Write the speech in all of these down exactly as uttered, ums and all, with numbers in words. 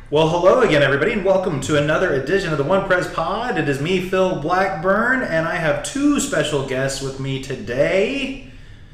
Well, hello again, everybody, and welcome to another edition of the One Press Pod. It is me, Phil Blackburn, and I have two special guests with me today.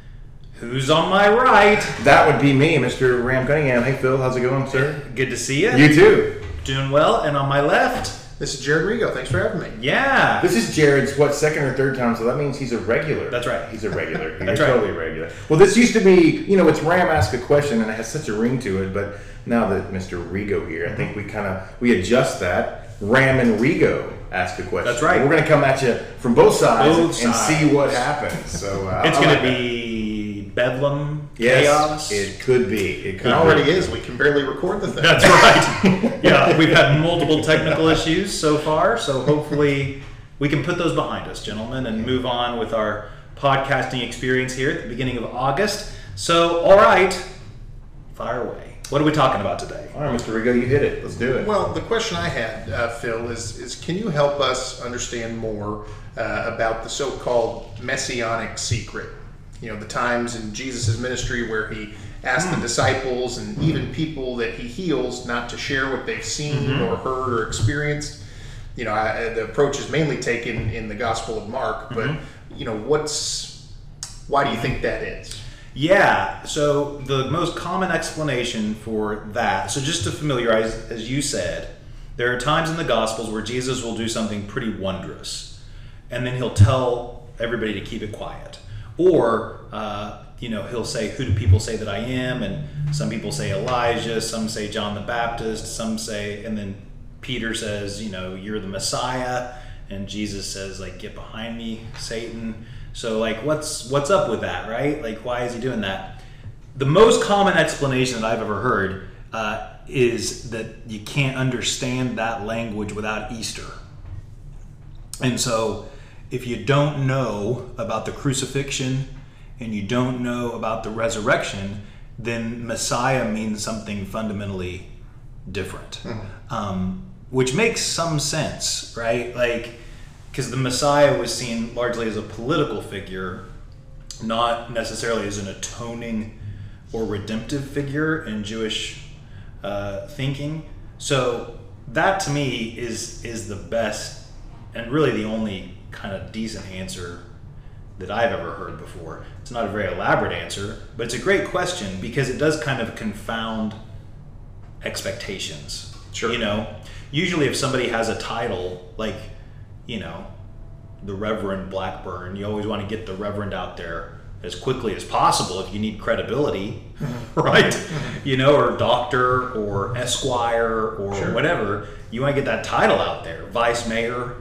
Who's on my right? That would be me, Mister Ram Cunningham. Hey, Phil, how's it going, sir? Good to see you. You too. Doing well. And on my left? This is Jared Rigo. Thanks for having me. Yeah. This is Jared's, what, second or third time, so that means he's a regular. That's right. He's a regular. He's That's right. totally regular. Well, this used to be, you know, it's Ram Ask a Question, and it has such a ring to it, but now that Mister Rigo here, I think we kind of, we adjust that. Ram and Rigo Ask a Question. That's right. We're going to come at you from both sides Both and sides. see what happens. So uh, It's I going like to that. be bedlam, Yes, chaos. it could be. It could It be. already is. We can barely record the thing. That's right. Yeah, we've had multiple technical issues so far, so hopefully we can put those behind us, gentlemen, and move on with our podcasting experience here at the beginning of August. So, all right, fire away. What are we talking about today? All right, Mister Rigo, you hit it. Let's do it. Well, the question I had, uh, Phil, is, is can you help us understand more uh, about the so-called messianic secret? You know, the times in Jesus' ministry where he asked the disciples and even people that he heals not to share what they've seen or heard or experienced. You know, I, the approach is mainly taken in the Gospel of Mark, but, you know, what's, why do you think that is? Yeah, so the most common explanation for that, so just to familiarize, as you said, there are times in the Gospels where Jesus will do something pretty wondrous, and then he'll tell everybody to keep it quiet. Or, uh, you know, he'll say, who do people say that I am? And some people say Elijah, some say John the Baptist, some say, and then Peter says, you know, you're the Messiah. And Jesus says, like, get behind me, Satan. So, like, what's what's up with that, right? Like, why is he doing that? The most common explanation that I've ever heard uh, is that you can't understand that language without Easter. And so, if you don't know about the crucifixion and you don't know about the resurrection, then Messiah means something fundamentally different, mm-hmm. um, which makes some sense, right? Like, because the Messiah was seen largely as a political figure, not necessarily as an atoning or redemptive figure in Jewish uh, thinking. So that to me is is the best and really the only kind of decent answer that I've ever heard before. It's not a very elaborate answer, but it's a great question because it does kind of confound expectations. Sure. You know, usually if somebody has a title like, you know, the Reverend Blackburn, you always want to get the Reverend out there as quickly as possible if you need credibility, right? You know, or doctor or esquire or Sure. whatever. You want to get that title out there, vice mayor.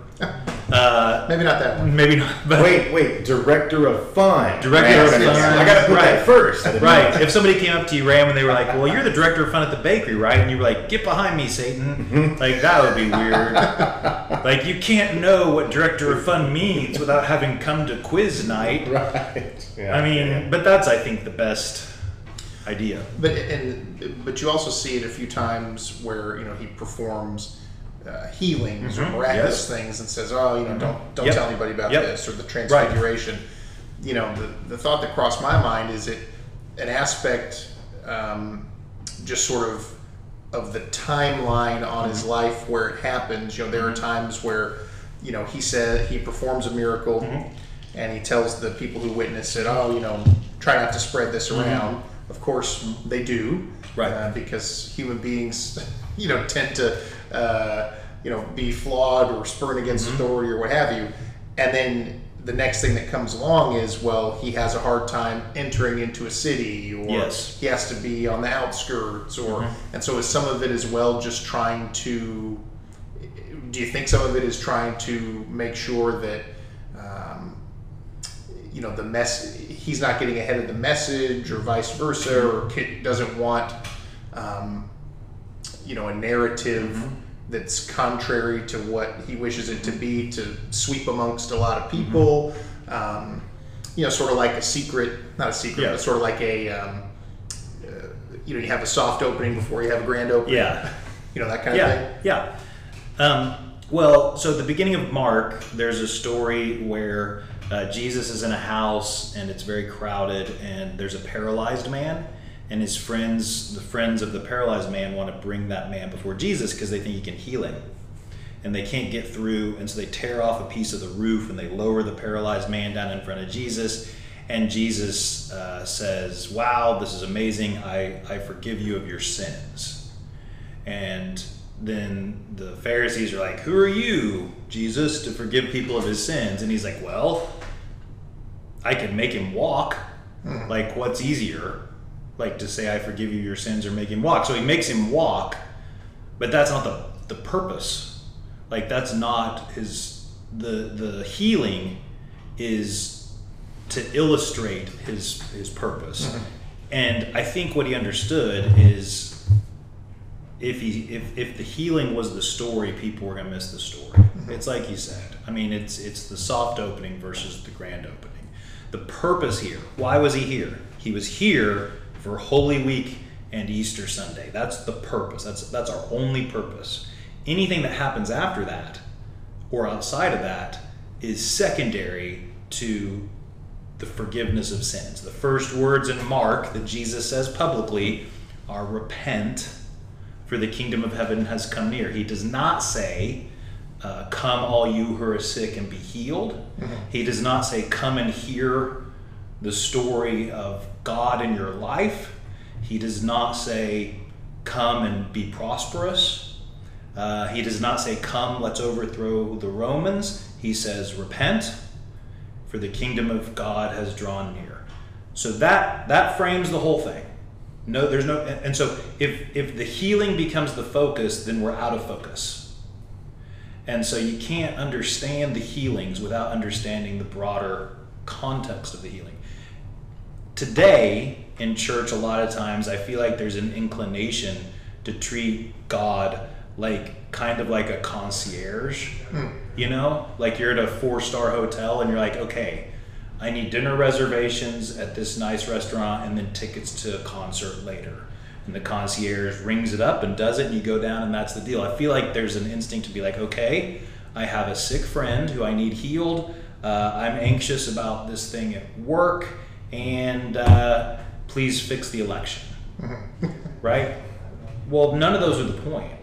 Uh, Maybe not that one. maybe not. But Wait, wait, director of fun. Director Ram, of fun. I gotta put Right. that first. Right. If somebody came up to you, Ram, and they were like, well, you're the director of fun at the bakery, right? And you were like, get behind me, Satan. Like, that would be weird. Like, you can't know what director of fun means without having come to quiz night. Right. Yeah. I mean, but that's, I think, the best idea. But and but you also see it a few times where, you know, he performs uh, healings Mhm. or miraculous Yes. things and says, "Oh, you know, don't don't Yep. tell anybody about Yep. this," or the transfiguration. You know, the the thought that crossed my mind is it an aspect, um, just sort of of the timeline on his life where it happens. You know, there are times where, you know, he said he performs a miracle. And he tells the people who witness it, oh, you know, try not to spread this around. Of course, they do, Right. uh, because human beings, you know, tend to, uh, you know, be flawed or spurn against authority or what have you. And then the next thing that comes along is, well, he has a hard time entering into a city, or Yes. he has to be on the outskirts, or and so is some of it as well just trying to. Do you think some of it is trying to make sure that? Um, you know, the mess, he's not getting ahead of the message or vice versa, or kid doesn't want, um, you know, a narrative Mm-hmm. that's contrary to what he wishes it to be, to sweep amongst a lot of people. Um, you know, sort of like a secret, not a secret, Yeah. but sort of like a, um, uh, you know, you have a soft opening before you have a grand opening. Yeah. You know, that kind of Yeah, thing. yeah. Um, well, so at the beginning of Mark, there's a story where uh, Jesus is in a house and it's very crowded and there's a paralyzed man and his friends, the friends of the paralyzed man, want to bring that man before Jesus because they think he can heal him. And they can't get through, and so they tear off a piece of the roof and they lower the paralyzed man down in front of Jesus. And Jesus uh, says, wow, this is amazing. I, I forgive you of your sins. And then the Pharisees are like, who are you, Jesus, to forgive people of his sins? And he's like, well, I can make him walk. Hmm. Like, what's easier? Like to say I forgive you your sins or make him walk. So he makes him walk, but that's not the, the purpose. Like that's not his, the the healing is to illustrate his his purpose. Mm-hmm. And I think what he understood is if he if, if the healing was the story, people were gonna miss the story. Mm-hmm. It's like you said. I mean it's it's the soft opening versus the grand opening. The purpose here, why was he here? He was here for Holy Week and Easter Sunday. That's the purpose. That's that's our only purpose. Anything that happens after that or outside of that is secondary to the forgiveness of sins. The first words in Mark that Jesus says publicly are repent, for the kingdom of heaven has come near. He does not say, uh, come all you who are sick and be healed. Mm-hmm. He does not say, come and hear the story of God in your life. He does not say, come and be prosperous. Uh, he does not say, come, let's overthrow the Romans. He says, repent, for the kingdom of God has drawn near. So that that frames the whole thing. No, there's no, and, and so if if the healing becomes the focus, then we're out of focus. And so you can't understand the healings without understanding the broader context of the healing. Today in church, a lot of times I feel like there's an inclination to treat God like kind of like a concierge, mm. you know, like you're at a four-star hotel and you're like, okay, I need dinner reservations at this nice restaurant and then tickets to a concert later. And the concierge rings it up and does it, and you go down and that's the deal. I feel like there's an instinct to be like, okay, I have a sick friend who I need healed. Uh, I'm anxious about this thing at work, and uh, please fix the election, right? Well, none of those are the point.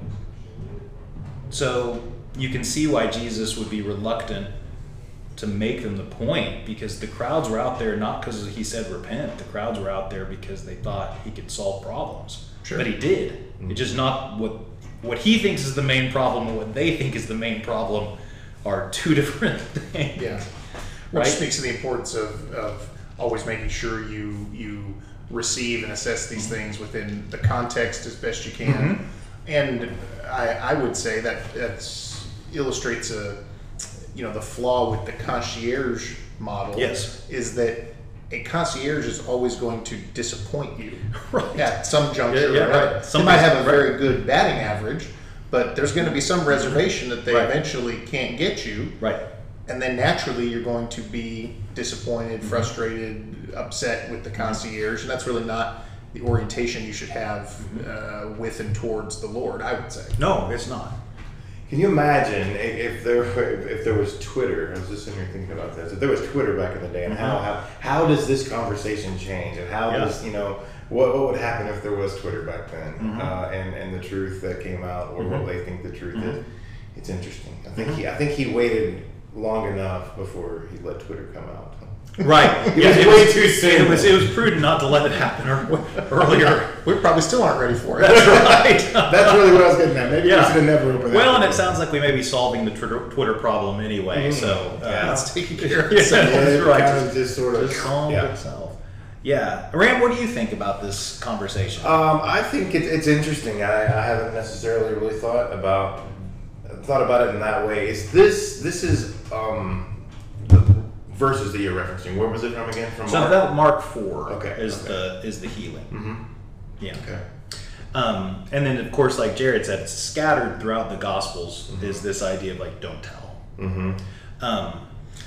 So you can see why Jesus would be reluctant to make them the point, because the crowds were out there not because he said repent. The crowds were out there because they thought he could solve problems. Sure. But he did. Mm-hmm. It's just not what what he thinks is the main problem and what they think is the main problem are two different things. Yeah. Which right? speaks to the importance of, of always making sure you you receive and assess these things within the context as best you can. Mm-hmm. And I, I would say that that's illustrates a, you know, the flaw with the concierge model. Yes. Is that a concierge is always going to disappoint you right. at some juncture. Yeah, yeah, right. right. They might have a very good batting average, but there's going to be some reservation that they right. eventually can't get you. Right. And then naturally you're going to be disappointed, frustrated, upset with the concierge, and that's really not the orientation you should have uh, with and towards the Lord, I would say. No, it's not. Can you imagine if there if there was Twitter? I was just sitting here thinking about this. If there was Twitter back in the day, and mm-hmm. how, how how does this conversation change? And how yeah. does you know what what would happen if there was Twitter back then? Mm-hmm. Uh, and and the truth that came out, or mm-hmm. what they think the truth mm-hmm. is. It's interesting. I think mm-hmm. he I think he waited long enough before he let Twitter come out. Right. It yeah, was it way was, too soon. It was it was prudent not to let it happen earlier. We probably still aren't ready for it. That's right. That's really what I was getting at. Maybe yeah. we should have never opened that. Well, and it sounds like we may be solving the Twitter, Twitter problem anyway. Mm-hmm. So uh, yeah, it's taking care of yeah, itself. Yeah, it's right. Kind of just sort of solved yeah. itself. Yeah, Ram, what do you think about this conversation? Um, I think it, it's interesting. I, I haven't necessarily really thought about thought about it in that way. Is this this is um, the verses that you're referencing? Where was it from again? From so Mark? that Mark four okay, is okay. the is the healing. Mm-hmm. Yeah. Okay. Um, and then of course, like Jared said, it's scattered throughout the Gospels. Mm-hmm. Is this idea of like don't tell? Mm-hmm. Um,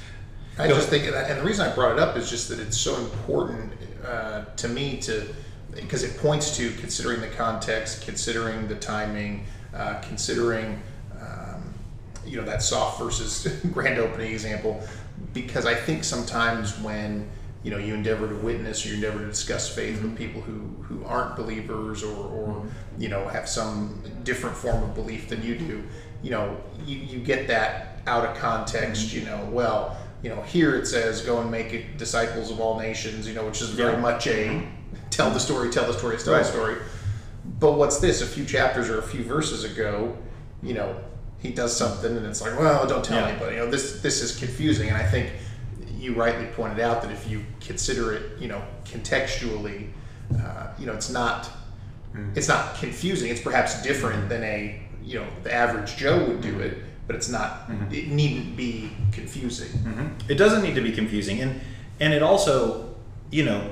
I just think that, and the reason I brought it up is just that it's so important uh, to me to because it points to considering the context, considering the timing, uh, considering um, you know that soft versus grand opening example. Because I think sometimes when you know, you endeavor to witness or you endeavor to discuss faith mm-hmm. with people who, who aren't believers or, or mm-hmm. you know, have some different form of belief than you do, you know, you, you get that out of context, mm-hmm. you know, well, you know, here it says go and make it disciples of all nations, you know, which is very yeah. much a tell the story, tell the story, tell right. the story. But what's this? A few chapters or a few verses ago, you know, he does something and it's like, well, don't tell yeah. anybody. You know, this this is confusing. And I think you rightly pointed out that if you consider it, you know, contextually, uh, you know, it's not mm. it's not confusing. It's perhaps different than a, you know, the average Joe would do it. But it's not. Mm-hmm. It needn't be confusing. Mm-hmm. It doesn't need to be confusing, and and it also, you know,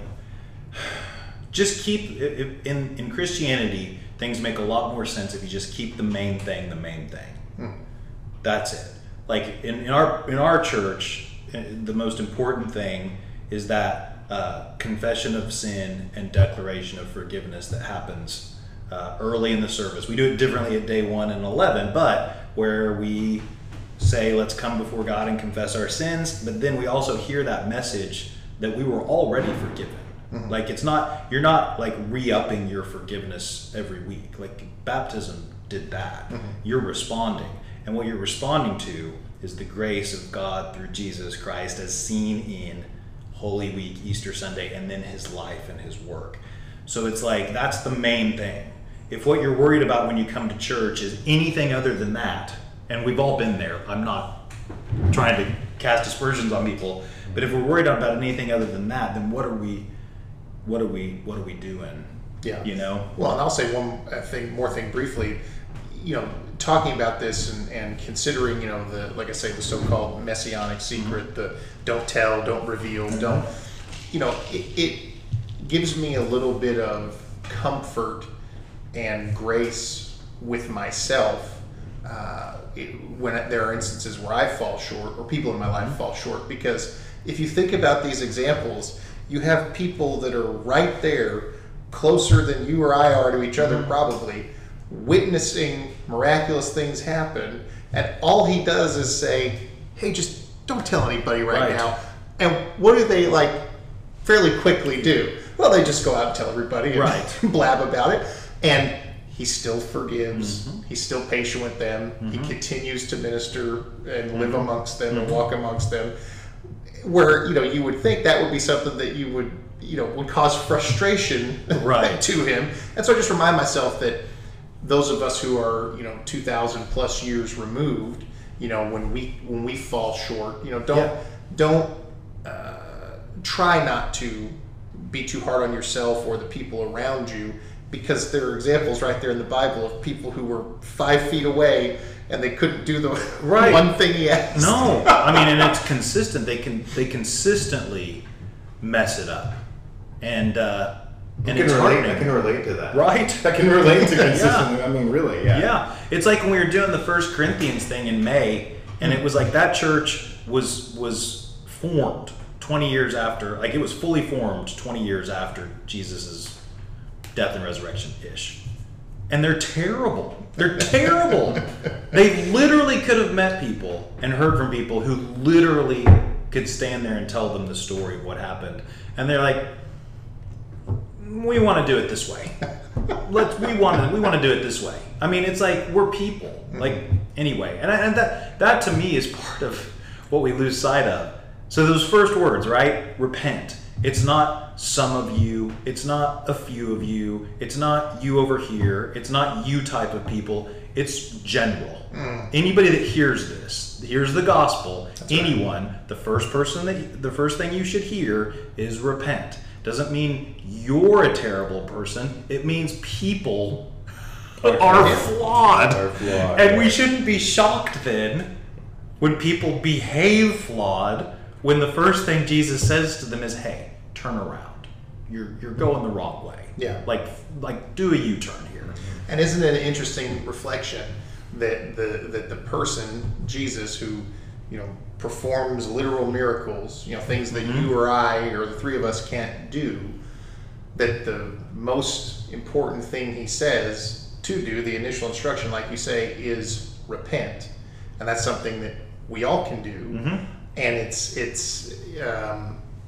just keep it, in in Christianity, things make a lot more sense if you just keep the main thing the main thing. Mm. That's it. Like in, in our in our church, the most important thing is that uh, confession of sin and declaration of forgiveness that happens uh, early in the service. We do it differently at day one and eleven, but where we say, let's come before God and confess our sins, but then we also hear that message that we were already forgiven. Mm-hmm. Like it's not, you're not like re-upping your forgiveness every week. Like baptism did that. Mm-hmm. You're responding. And what you're responding to is the grace of God through Jesus Christ as seen in Holy Week, Easter Sunday, and then his life and his work. So it's like, that's the main thing. If what you're worried about when you come to church is anything other than that, and we've all been there, I'm not trying to cast aspersions on people, but if we're worried about anything other than that, then what are we, what are we, what are we doing? Yeah. You know? Well, and I'll say one thing, more thing briefly, you know, talking about this and, and considering, you know, the, like I say, the so-called messianic secret, mm-hmm. the don't tell, don't reveal, mm-hmm. don't, you know, it, it gives me a little bit of comfort and grace with myself uh, it, when there are instances where I fall short or people in my life fall short, because if you think about these examples, you have people that are right there, closer than you or I are to each other probably, witnessing miraculous things happen, and all he does is say, hey, just don't tell anybody right, right. now. And what do they like fairly quickly do? Well, they just go out and tell everybody and right. blab about it. And he still forgives. Mm-hmm. He's still patient with them. Mm-hmm. He continues to minister and live mm-hmm. amongst them mm-hmm. and walk amongst them. Where, you know, you would think that would be something that you would, you know, would cause frustration right. to him. And so I just remind myself that those of us who are, you know, two thousand plus years removed, you know, when we when we fall short, you know, don't yeah. don't uh, try not to be too hard on yourself or the people around you, because there are examples right there in the Bible of people who were five feet away and they couldn't do the right. one thing he asked. No, I mean, and it's consistent. They can they consistently mess it up, and uh, and I it's can relate. hard. I can relate to that. Right. I can relate to consistently. yeah. I mean, really, yeah. Yeah, it's like when we were doing the First Corinthians thing in May, and it was like that church was was formed twenty years after, like it was fully formed twenty years after Jesus's death and resurrection ish. And they're terrible. They're terrible. They literally could have met people and heard from people who literally could stand there and tell them the story of what happened. And they're like, we want to do it this way. Let's we want to we want to do it this way. I mean, it's like we're people. Like anyway, and, and that that to me is part of what we lose sight of. So those first words, right? Repent. It's not some of you. It's not a few of you. It's not you over here. It's not you type of people. It's general. Mm. Anybody that hears this, hears the gospel, That's anyone, right. the first person that the first thing you should hear is repent. Doesn't mean you're a terrible person. It means people are, are flawed. Are flawed. And we shouldn't be shocked then when people behave flawed, when the first thing Jesus says to them is, hey, turn around. You're you're going the wrong way. Yeah. Like like do a U-turn here. And isn't it an interesting reflection that the that the person, Jesus, who, you know, performs literal miracles, you know, things that mm-hmm. you or I or the three of us can't do, that the most important thing he says to do, the initial instruction, like you say, is repent. And that's something that we all can do. Mm-hmm. And it's it's um,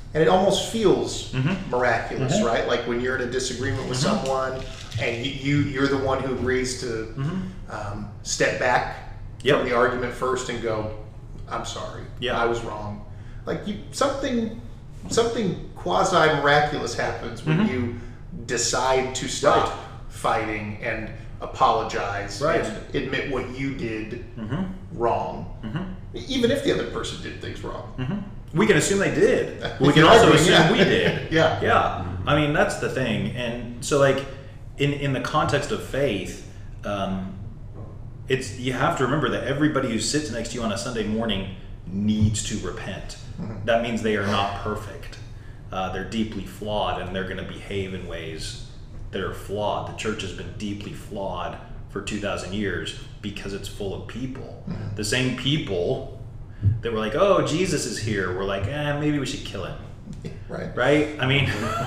and it almost feels Mm-hmm. miraculous, Mm-hmm. right? Like when you're in a disagreement with Mm-hmm. someone, and you, you you're the one who agrees to Mm-hmm. um, step back Yep. from the argument first and go, "I'm sorry, Yeah. I was wrong." Like you, something something quasi miraculous happens when Mhm. you decide to stop Right. fighting and apologize Right. and admit what you did Mm-hmm. wrong, Mm-hmm. even if the other person did things wrong. Mm-hmm. We can assume they did. We If can you're also arguing, assume yeah. we did. Yeah. Yeah. I mean, that's the thing. And so, like, in in the context of faith, um, it's you have to remember that everybody who sits next to you on a Sunday morning needs to repent. Mhm. That means they are not perfect. Uh, they're deeply flawed, and they're going to behave in ways that are flawed. The church has been deeply flawed for two thousand years because it's full of people. Mhm. The same people that were like, "Oh, Jesus is here," we're like, "Eh, maybe we should kill him." Right. Right? I mean,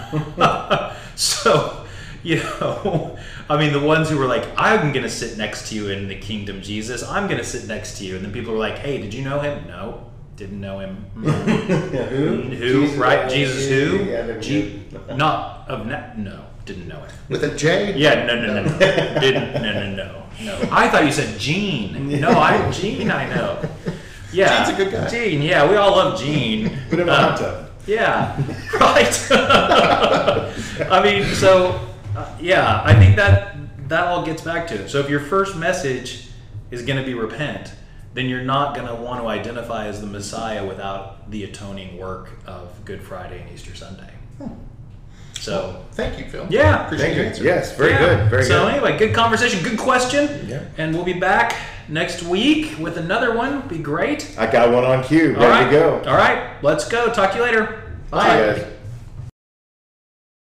so, you know, I mean, the ones who were like, "I'm going to sit next to you in the kingdom, Jesus. I'm going to sit next to you." And then people were like, "Hey, did you know him?" No, didn't know him. Yeah, who? Who? Jesus, Right? uh, Jesus who? yeah, never G- did. not of na- no, didn't know him. With a J? Yeah, no, no, no, no, didn't, no, no, no, no. I thought you said Gene. No, I Gene, I know. Yeah, Gene's a good guy. Gene, yeah, we all love Gene. Put him in a hot tub. Yeah, right. I mean, so uh, yeah, I think that that all gets back to it. So if your first message is going to be repent, then you're not going to want to identify as the Messiah without the atoning work of Good Friday and Easter Sunday. So Thank you, Phil. Yeah. Appreciate Thank your you. answer. Yes, very yeah. good. Very so good. anyway, good conversation, good question. Yeah. And we'll be back next week with another one. Be great. I got one on cue. All Ready right. to go. All right. Let's go. Talk to you later. See you guys.